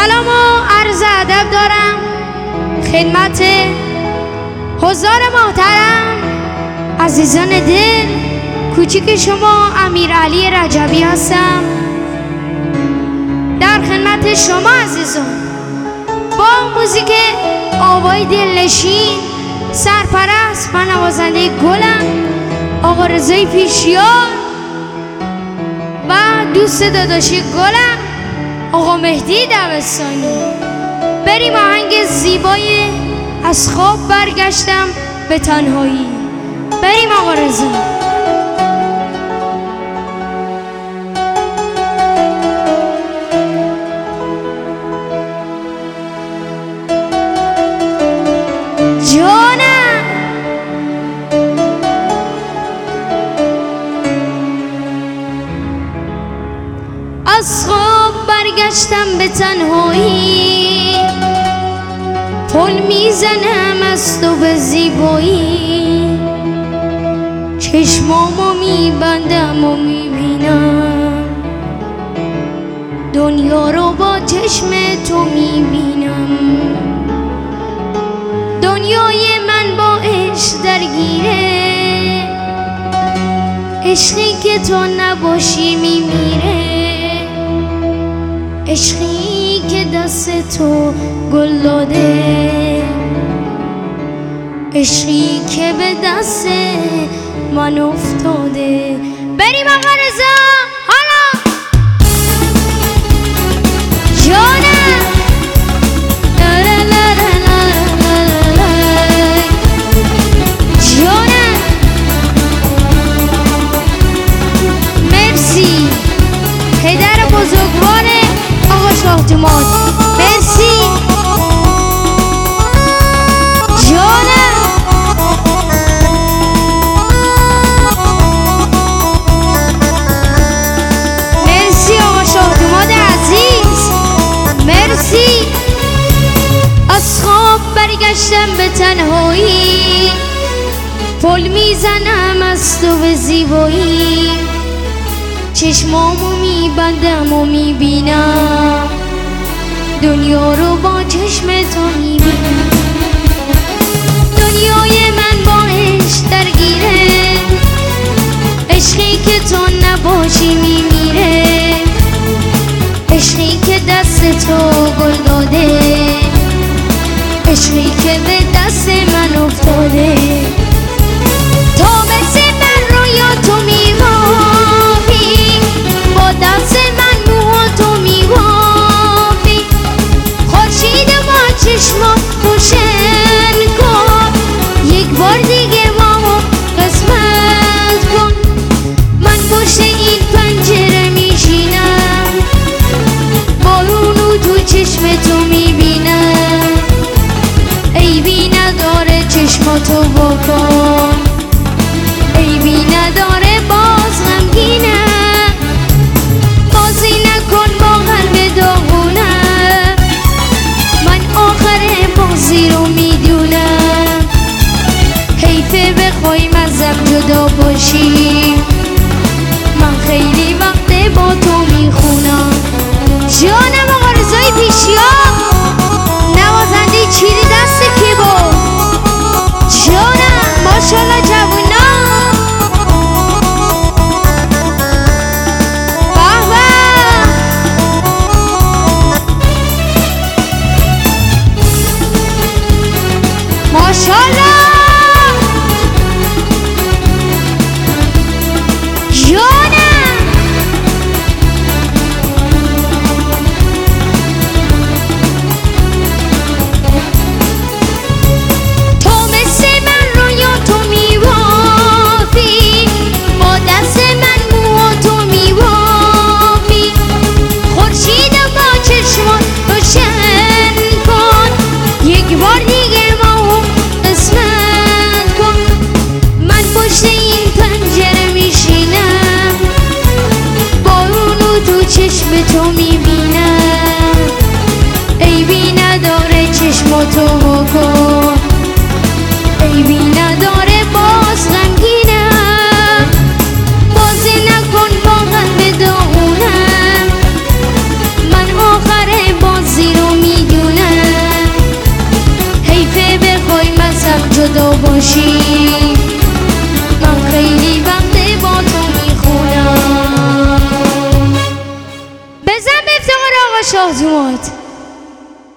سلام و عرض ادب دارم خدمت حضار محترم عزیزان دل. کوچیک شما امیرعلی رجبی هستم در خدمت شما عزیزان با موزیک آوای دلنشین سرپرست و نوازنده گلم آقا رضای پیشیار و دوست داداشی گلم آقا مهدی دبستانی. بریم آهنگ زیبای از خواب برگشتم به تنهایی. بریم آقا رضا. جانم از خواب برگشتم به تنهایی، پل میزنم از تو به زیبایی، چشمامو میبندم و میبینم دنیا رو با چشم تو میبینم. دنیای من با عشق درگیره، عشقی که تو نباشی میمیره، عشقی که دست تو گل داده، عشقی که به دست من افتاده. بریم آقا رضا حالا جانم. جانم مرسی پدر بزرگوار آقا شاهجمال، مرسی جانم. مرسی آقا شاهجمال عزیز، مرسی. از خواب برگشتم به تنهایی، پل میزنم از تو به زیبایی، چشمامو میبندم و میبینم دنیا رو با چشم تو میبینم. دنیای من با عشق درگیره، عشقی که تو نباشی میمیره، عشقی که دست تو گل داده، عشقی که به دست من افتاده. تا مثل من رویا تو میوافی، با دست من موها تو میوافی، خورشید با چشما روشن کن، یک بار دیگه مامو قسمت کن. من پشت این پنجره میشینم، بارونو تو چشم تو میبینم، عیبی نداره چشماتو بکن، عیبی نداره باز غمگینم، بازی نکن با قلب داغونم، من آخر بازی رو میدونم، حیفه بخوای مزم جدا باشی، من خیلی وقت با تو میخونم. جانم آقا رضای پیشیار نوازنده چیری دست کیبورد. جانم ماشالله جوونا به به ماشالله. جانم تو مثل من رویا تو میوافی، با دست من موها تو میوافی، خورشید با چشمات روشن کن، یک بار دیگه ماهو قسمت کن. من پشت این پنجره میشینم، بارونو تو چشم تو میبینم، عیبی نداره چشماتو بکن، عیبی نداره باز غمگینم، بازی نکن با قلب داغونم، من آخر بازی رو آدومات